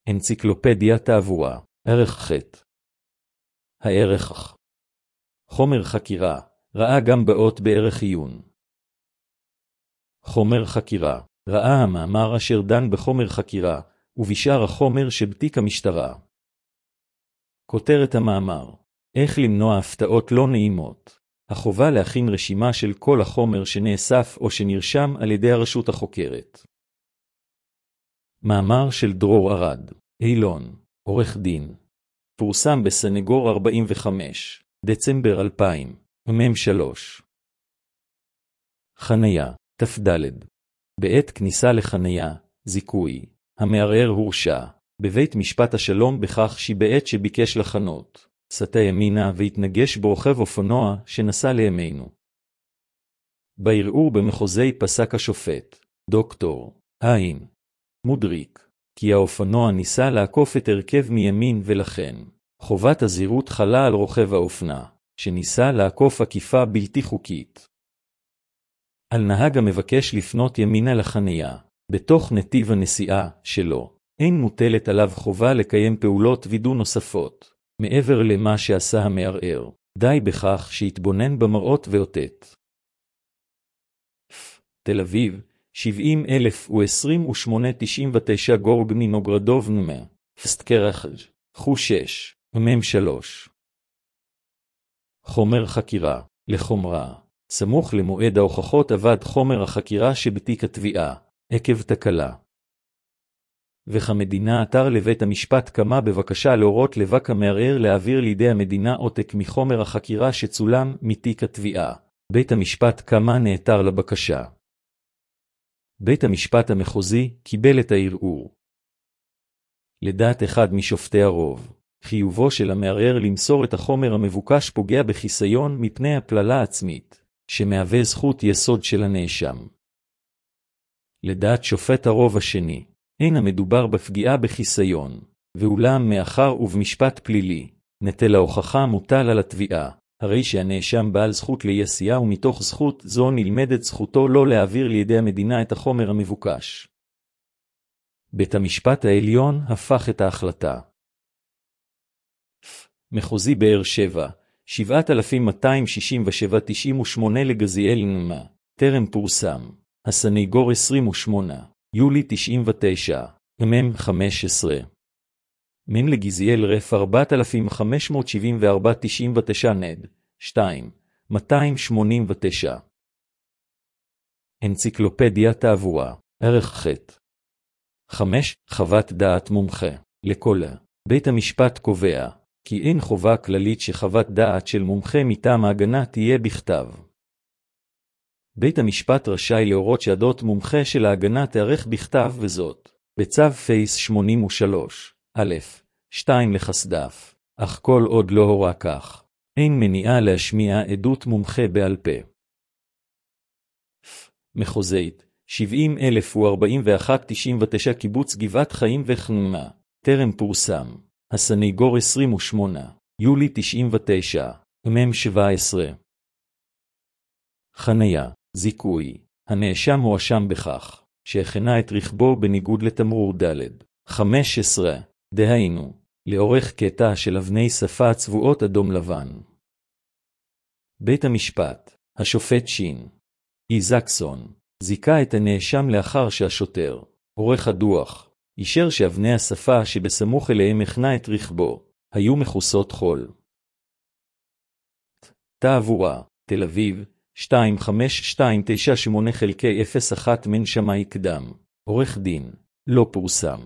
אנציקלופדיה תעבורה, ערך ח'. הערך חומר חקירה, ראה גם באות בערך עיון. חומר חקירה, ראה המאמר אשר דן בחומר חקירה, ובשאר החומר שבתיק המשטרה. כותרת המאמר, איך למנוע הפתעות לא נעימות. החובה להכין רשימה של כל החומר שנאסף או שנרשם על ידי הרשות החוקרת. מאמר של דרור ארד, אילון, עורך דין. פורסם בסנגור 45, דצמבר 2000, מ3. חניה, תפדלד. בעת כניסה לחניה, זיכוי. המערער הורשע, בבית משפט השלום בכך שבעת שביקש לחנות, סטה ימינה והתנגש ברוכב אופנוע שנסע לימינו. בערעור במחוזי פסק השופט, דוקטור עין מודריק, כי האופנוע ניסה לעקוף את הרכב מימין ולכן, חובת הזהירות חלה על רוכב האופנה, שניסה לעקוף עקיפה בלתי חוקית. על נהג המבקש לפנות ימינה לחניה, בתוך נתיב הנסיעה שלו, אין מוטלת עליו חובה לקיים פעולות וידוא נוספות, מעבר למה שעשה המערער, די בכך שיתבונן במראות ואותת. תל אביב, 70,028.99 גורג נינוגרדוב נמה, פסטקרחג' חו 6, מ3. חומר חקירה, לחומרה, סמוך למועד ההוכחות עבד חומר החקירה שבתיק התביעה, עקב תקלה. וכמדינה עתר לבית המשפט כמה בבקשה להורות לבק המערער להעביר לידי המדינה עותק מחומר החקירה שצולם מתיק התביעה. בית המשפט כמה נעתר לבקשה. בית המשפט המחוזי קיבל את הערעור. לדעת אחד משופטי הרוב, חיובו של המערער למסור את החומר המבוקש פוגע בחיסיון מפני הפללה עצמית, שמהווה זכות יסוד של הנאשם. לדעת שופט הרוב השני, אין המדובר בפגיעה בחיסיון, ואולם מאחר ובמשפט פלילי, נטל ההוכחה מוטל על התביעה, הרי שהנאשם בעל זכות לאי-עשייה ומתוך זכות זו נלמדת זכותו לא להעביר לידי המדינה את החומר המבוקש. בית המשפט העליון הפך את ההחלטה. מחוזי באר שבע, 7,267.98 לגזיאל נמה, טרם פורסם. הסנגור 28, יולי 99, מ15. מן לגזיאל רף 4,574.99 נד, 2, 289. אנציקלופדיה תעבורה, ערך ח'. 5. חוות דעת מומחה. לכל בית המשפט קובע, כי אין חובה כללית שחוות דעת של מומחה מטעם ההגנה תהיה בכתב. בית המשפט רשאי להורות שעדות מומחה של ההגנה תערך בכתב וזאת, בצו פייס 83, א', 2 לחסדף, אך כל עוד לא הורה כך, אין מניעה להשמיע עדות מומחה בעל פה. מחוזית, 70,041.99 קיבוץ גבעת חיים וחנמה, טרם פורסם, הסנגור 28, יולי 99, מ17. חניה, זיכוי, הנאשם מואשם בכך, שהכנה את רכבו בניגוד לתמרור ד' 15, דהיינו, לאורך קטע של אבני שפה צבועות אדום לבן. בית המשפט, השופט שין איזקסון, זיכה את הנאשם לאחר שהשוטר, עורך הדוח, אישר שאבני השפה שבסמוך אליהם הכנה את רכבו, היו מכוסות חול. תעבורה, תל אביב, 25298/01 מן שמאי קדם, עורך דין, לא פורסם.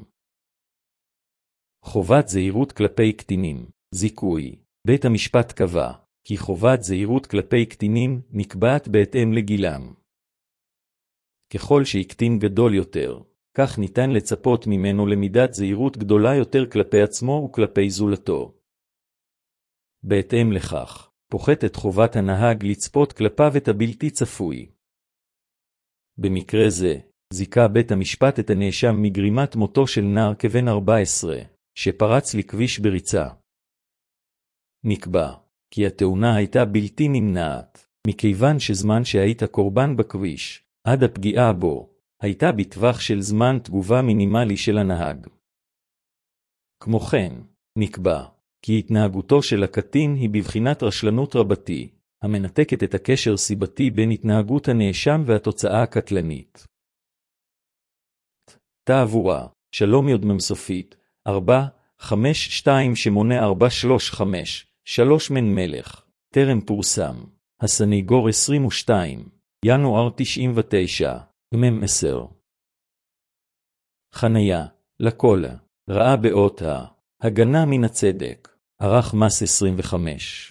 חובת זהירות כלפי קטינים, זיכוי. בית המשפט קבע, כי חובת זהירות כלפי קטינים נקבעת בהתאם לגילם. ככל שקטין גדול יותר, כך ניתן לצפות ממנו למידת זהירות גדולה יותר כלפי עצמו וכלפי זולתו. בהתאם לכך, פוחת את חובת הנהג לצפות כלפיו את הבלתי צפוי. במקרה זה, זיכה בית המשפט את הנאשם מגרימת מותו של נער כבן 14, שפרץ לכביש בריצה. נקבע, כי התאונה הייתה בלתי נמנעת, מכיוון שזמן שהיית קורבן בכביש, עד הפגיעה בו, הייתה בטווח של זמן תגובה מינימלי של הנהג. כמו כן, נקבע כי התנהגותו של הקטין היא בבחינת רשלנות רבתי, המנתקת את הקשר סיבתי בין התנהגות הנאשם והתוצאה הקטלנית. תעבורה, שלום יודמם סופית, 4-5-2-8-4-3-5, מן מלך, טרם פורסם, הסניגור 22, ינואר 99, מם 10. חניה, לכל, ראה באות הגנה מן הצדק, ערך מס 25.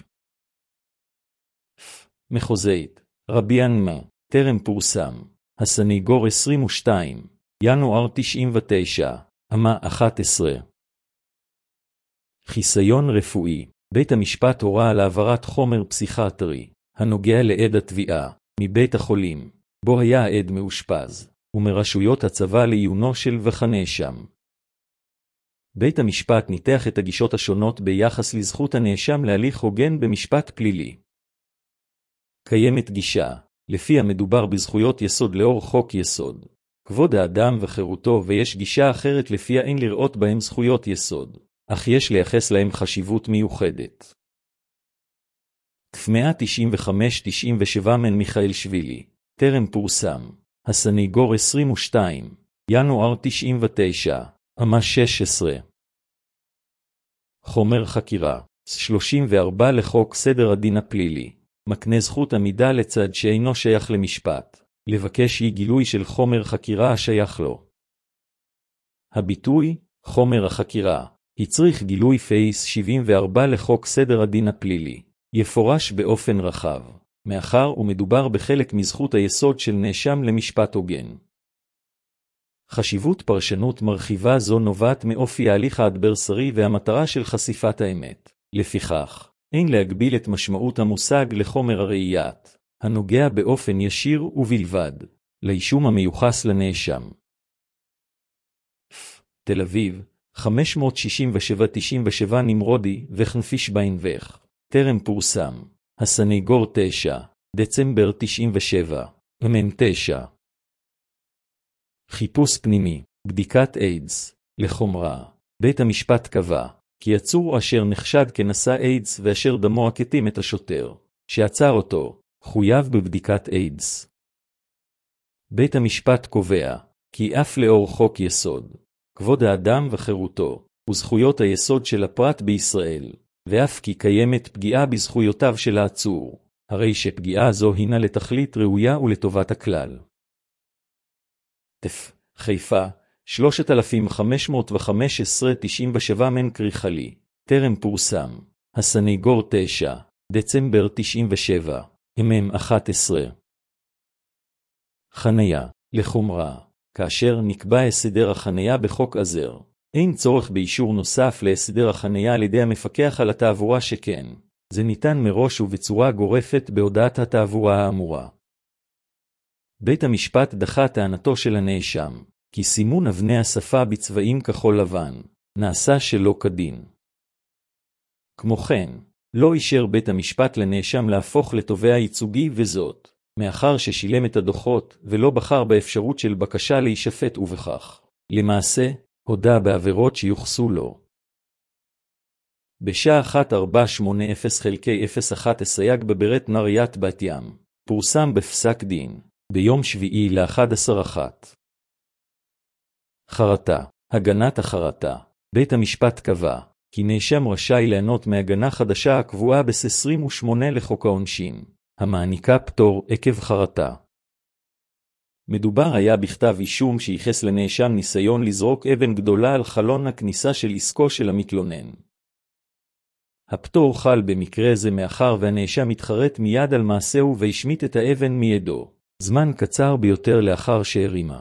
מחוזית, רבי ענמה, טרם פורסם, הסניגור 22, ינואר 99, אמה 11. חיסיון רפואי, בית המשפט הורה על העברת חומר פסיכיאטרי, הנוגע לעד התביעה, מבית החולים, בו היה העד מאושפז, ומרשויות הצבא לעיונו של הנאשם. בית המשפט ניתח את הגישות השונות ביחס לזכות הנאשם להליך הוגן במשפט פלילי. קיימת גישה, לפיה מדובר בזכויות יסוד לאור חוק יסוד, כבוד האדם וחירותו, ויש גישה אחרת לפיה אין לראות בהם זכויות יסוד, אך יש לייחס להם חשיבות מיוחדת. 195-97 מן מיכאל שבילי, טרם פורסם, הסניגור 22, ינואר 99, אמה 16. חומר חקירה, 34 לחוק סדר הדין הפלילי, מקנה זכות עמידה לצד שאינו שייך למשפט, לבקש אי גילוי של חומר חקירה השייך לו. הביטוי, חומר החקירה, הצריך גילוי פייס 74 לחוק סדר הדין הפלילי, יפורש באופן רחב, מאחר ומדובר בחלק מזכות היסוד של נאשם למשפט הוגן. חשיבות פרשנות מרחיבה זו נובעת מאופי ההליך האדברסרי והמטרה של חשיפת האמת. לפיכך, אין להגביל את משמעות המושג לחומר הראיית, הנוגע באופן ישיר ובלבד, לאישום המיוחס לנאשם. תל אביב, 567-97 נמרודי וכנפיש ביינבך, טרם פורסם, הסניגור 9, דצמבר 97, מן 9. חיפוש פנימי, בדיקת איידס, לחומרה, בית המשפט קבע, כי עצור אשר נחשד כנשא איידס ואשר דמו הקטים את השוטר, שעצר אותו, חויב בבדיקת איידס. בית המשפט קובע, כי אף לאור חוק יסוד, כבוד האדם וחירותו, וזכויות היסוד של הפרט בישראל, ואף כי קיימת פגיעה בזכויותיו של העצור, הרי שפגיעה זו הינה לתכלית ראויה ולטובת הכלל. חיפה, 3515-97 מן קריחלי, טרם פורסם, הסניגור 9, דצמבר 97, מם 11. חניה, לחומרה, כאשר נקבע הסדר החניה בחוק עזר, אין צורך באישור נוסף להסדר החניה על ידי המפקח על התעבורה, שכן זה ניתן מראש ובצורה גורפת בהודעת התעבורה האמורה. בית המשפט דחה טענתו של הנאשם, כי סימון אבני השפה בצבעים כחול לבן נעשה שלא כדין. כמו כן, לא אישר בית המשפט לנאשם להפוך לתובע ייצוגי, וזאת מאחר ששילם את הדוחות ולא בחר באפשרות של בקשה להישפט, ובכך למעשה הודה בעבירות שיוחסו לו. בשעה 1480/01 סייג בברת נריית בת ים, פורסם בפסק דין, ביום 7/11. חרטה, הגנת החרטה. בית המשפט קבע, כי נאשם רשאי ליהנות מהגנה חדשה הקבועה ב-28 לחוק העונשין, המעניקה פטור עקב חרטה. מדובר היה בכתב אישום שייחס לנאשם ניסיון לזרוק אבן גדולה על חלון הכניסה של עסקו של המתלונן. הפטור חל במקרה זה מאחר והנאשם התחרט מיד על מעשהו והשמיט את האבן מידו, זמן קצר ביותר לאחר שהרימה.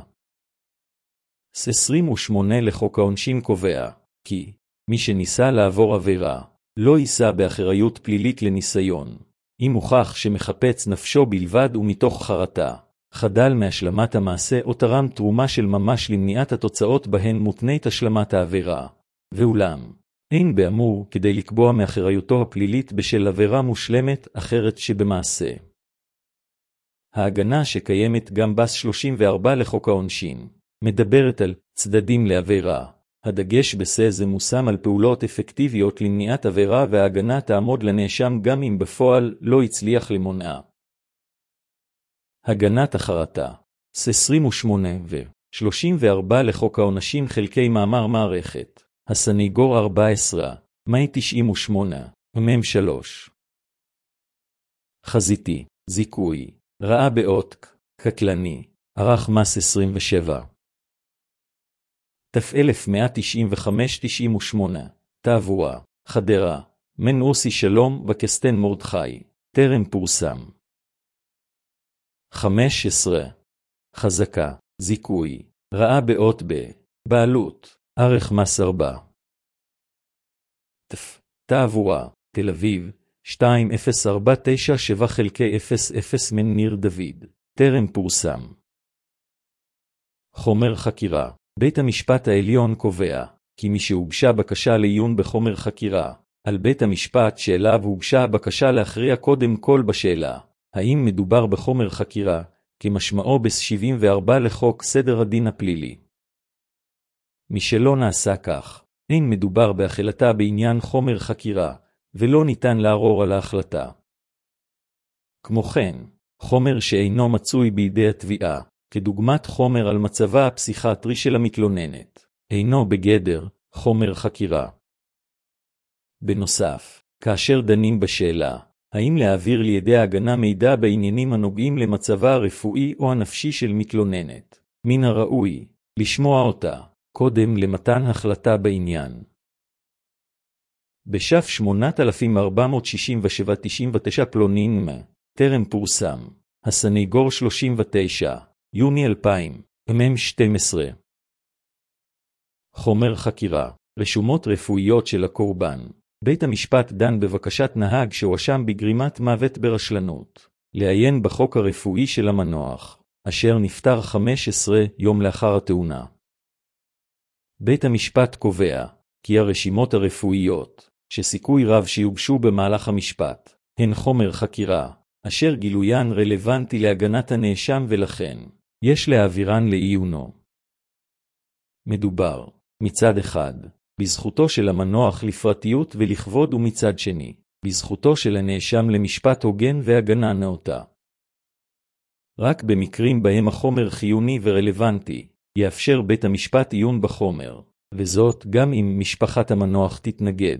28 לחוק העונשין קובע, כי מי שניסה לעבור עבירה, לא יישא באחריות פלילית לניסיון, אם הוכח שמחפץ נפשו בלבד ומתוך חרטה, חדל מהשלמת המעשה או תרם תרומה של ממש למניעת התוצאות בהן מותנית השלמת העבירה. ואולם, אין באמור כדי לקבוע מאחריותו הפלילית בשל עבירה מושלמת אחרת שבמעשה. ההגנה שקיימת גם בס 34 לחוק העונשין, מדברת על צדדים לעבירה, הדגש זה מושם על פעולות אפקטיביות למניעת עבירה וההגנה תעמוד לנאשם גם אם בפועל לא הצליח למונעה. הגנת החרטה 28 ו-34 לחוק העונשים חלקי מאמר מערכת. הסניגור 14, מאי 98, מם 3. חזיתי, זיכוי, רעה באות, קטלני, ערך מס 27. תף 1195-98, תעבורה, חדרה, מן רוסי שלום וקסטן מורדכי, טרם פורסם. 15. חזקה, זיכוי, רעה באות בעלות, ערך מס 4. תעבורה, תל אביב, 20497 חלקי 00 מן ניר דוד, טרם פורסם. חומר חקירה, בית המשפט העליון קובע, כי מי שהוגשה בקשה לעיון בחומר חקירה, על בית המשפט שאליו הוגשה בקשה להכריע קודם כל בשאלה, האם מדובר בחומר חקירה, כמשמעו ב-74 לחוק סדר הדין הפלילי. מי שלא נעשה כך, אין מדובר בהחלטה בעניין חומר חקירה, ולא ניתן לערור על ההחלטה. כמו כן, חומר שאינו מצוי בידי התביעה, כדוגמת חומר על מצבה הפסיכיאטרי של המתלוננת, אינו בגדר חומר חקירה. בנוסף, כאשר דנים בשאלה, האם להעביר לידי ההגנה מידע בעניינים הנוגעים למצבה הרפואי או הנפשי של מתלוננת, מן הראוי לשמוע אותה קודם למתן החלטה בעניין. בשף 8467-99 פלונין, טרם פורסם, הסניגור 39, יוני 2000, מם 12. חומר חקירה, רשומות רפואיות של הקורבן. בית המשפט דן בבקשת נהג שהואשם בגרימת מוות ברשלנות, לעיין בחוק הרפואי של המנוח, אשר נפטר 15 יום לאחר התאונה. בית המשפט קובע, כי הרשימות הרפואיות, שסיכוי רב שיוגשו במהלך המשפט, הן חומר חקירה, אשר גילוין רלוונטי להגנת הנאשם ולכן, יש להעבירן לעיונו. מדובר, מצד אחד, בזכותו של המנוח לפרטיות ולכבוד ומצד שני, בזכותו של הנאשם למשפט הוגן והגנה נאותה. רק במקרים בהם החומר חיוני ורלוונטי, יאפשר בית המשפט עיון בחומר, וזאת גם אם משפחת המנוח תתנגד.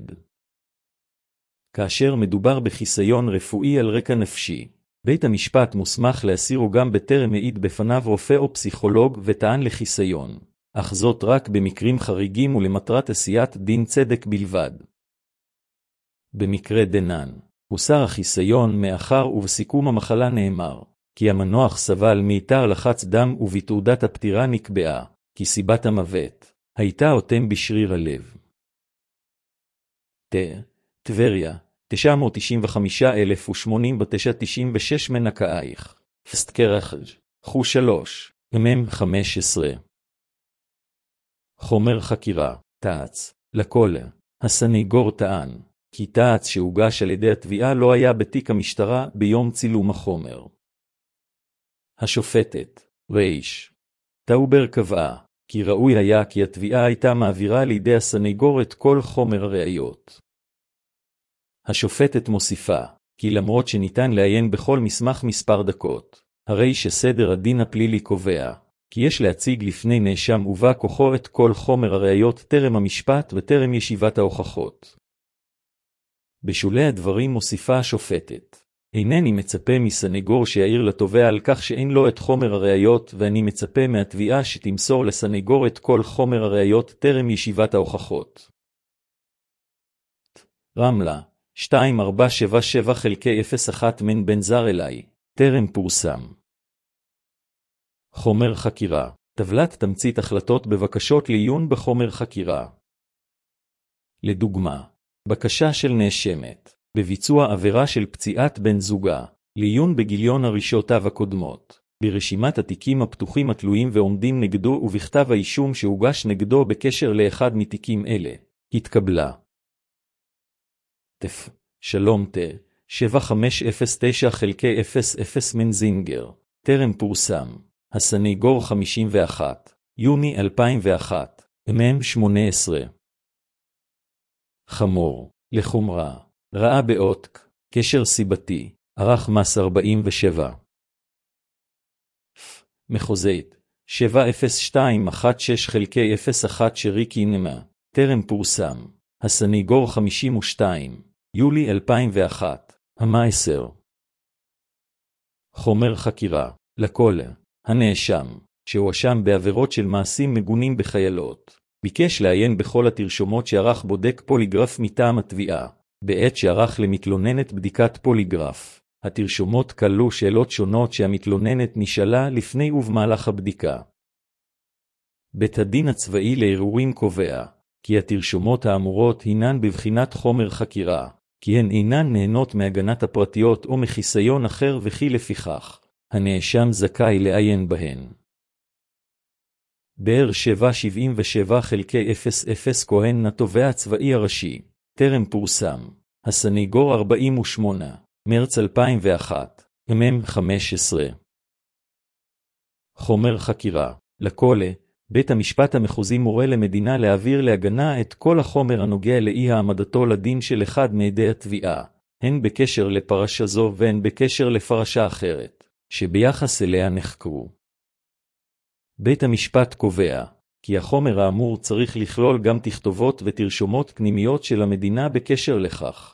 כאשר מדובר בחיסיון רפואי על רקע נפשי, בית המשפט מוסמך להסירו גם בטרם העיד בפניו רופא או פסיכולוג וטען לחיסיון, אך זאת רק במקרים חריגים ולמטרת עשיית דין צדק בלבד. במקרה דנן, הוסר החיסיון מאחר ובסיכום המחלה נאמר, כי המנוח סבל מיתר לחץ דם ובתעודת הפטירה נקבעה, כי סיבת המוות הייתה אותם בשריר הלב. טבריה, 995,089 מנקאייך, פסטקרחג' חו 3, מם 15. חומר חקירה, תעץ, לכל, הסניגור טען, כי תעץ שהוגש על ידי התביעה לא היה בתיק המשטרה ביום צילום החומר. השופטת, ריש, טאובר קבעה, כי ראוי היה כי התביעה הייתה מעבירה לידי הסניגור את כל חומר הראיות. השופטת מוסיפה, כי למרות שניתן לעיין בכל מסמך מספר דקות, הרי שסדר הדין הפלילי קובע, כי יש להציג לפני נאשם ובא כוחו את כל חומר הראיות טרם המשפט וטרם ישיבת ההוכחות. בשולי הדברים מוסיפה השופטת, אינני מצפה מסניגור שיעיר לתובע על כך שאין לו את חומר הראיות, ואני מצפה מהתביעה שתמסור לסניגור את כל חומר הראיות טרם ישיבת ההוכחות. רמלה, 2477 חלקי 01 מן בן זר אליי, טרם פורסם. חומר חקירה, טבלת תמצית החלטות בבקשות לעיון בחומר חקירה. לדוגמה, בקשה של נאשמת, בביצוע עבירה של פציעת בן זוגה, לעיון בגיליון הראשותיו הקודמות, ברשימת התיקים הפתוחים התלויים ועומדים נגדו ובכתב האישום שהוגש נגדו בקשר לאחד מתיקים אלה, התקבלה. שלום 7509 חלקי 00 מן זינגר, טרם פורסם. הסניגור 51, יוני 2001, 18. חמור, לחומרה, רעה בעותק, קשר סיבתי, ערך מס 47. מחוזית, 70216 חלקי 01 שריקי נמה, טרם פורסם, הסניגור 52, יולי 2001, המעשר. חומר חקירה, לכל, הנאשם, שהואשם בעבירות של מעשים מגונים בחיילות, ביקש לעיין בכל התרשומות שערך בודק פוליגרף מטעם התביעה, בעת שערך למתלוננת בדיקת פוליגרף. התרשומות כללו שאלות שונות שהמתלוננת נשאלה לפני ובמהלך הבדיקה. בית הדין הצבאי לערעורים קובע, כי התרשומות האמורות הינן בבחינת חומר חקירה, כי הן אינן נהנות מהגנת הפרטיות או מחיסיון אחר וכי לפיכך, הנאשם זכאי לעיין בהן. באר 777 חלקי 00 כהן התובע הצבאי הראשי, טרם פורסם, הסניגור 48, מרץ 2001, מ-15. חומר חקירה, לכל, בית המשפט המחוזי מורה למדינה להעביר להגנה את כל החומר הנוגע לאי העמדתו לדין של אחד מעדי התביעה, הן בקשר לפרשה זו והן בקשר לפרשה אחרת, שביחס אליה נחקרו. בית המשפט קובע, כי החומר האמור צריך לכלול גם תכתובות ותרשומות פנימיות של המדינה בקשר לכך.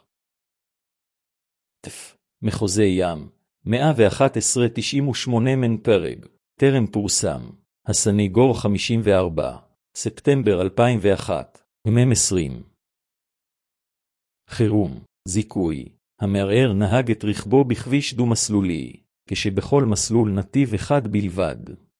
מחוזי ים, 111-98 מן פרג, טרם פורסם, הסניגור 54, ספטמבר 2001, מ-20. חירום, זיכוי, המערער נהג את רכבו בכביש דו-מסלולי, כשבכל מסלול נתיב אחד בלבד.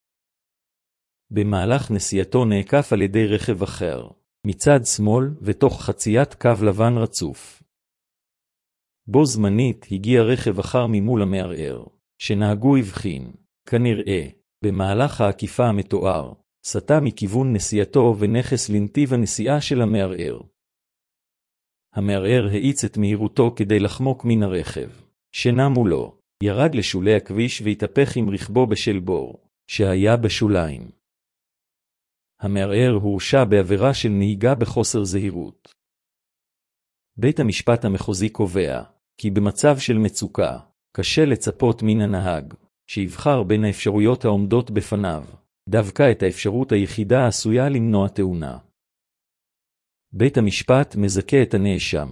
במהלך נסיעתו נעקף על ידי רכב אחר, מצד שמאל ותוך חציית קו לבן רצוף. בו זמנית הגיע רכב אחר ממול המערער, שנהגו הבחין, כנראה, במהלך העקיפה המתואר, סטה מכיוון נסיעתו ונכס לנתיב הנסיעה של המערער. המערער האיץ את מהירותו כדי לחמוק מן הרכב, שנע מולו, ירד לשולי הכביש והתהפך עם רכבו בשל בור, שהיה בשוליים. המערער הורשע בעבירה של נהיגה בחוסר זהירות. בית המשפט המחוזי קובע, כי במצב של מצוקה, קשה לצפות מן הנהג, שיבחר בין האפשרויות העומדות בפניו, דווקא את האפשרות היחידה העשויה למנוע תאונה. בית המשפט מזכה את הנאשם.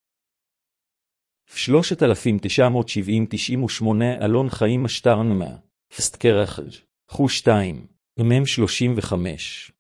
3970-98 אלון חיים אשטרנמה, פסטקרחג', חו 2, מ-35.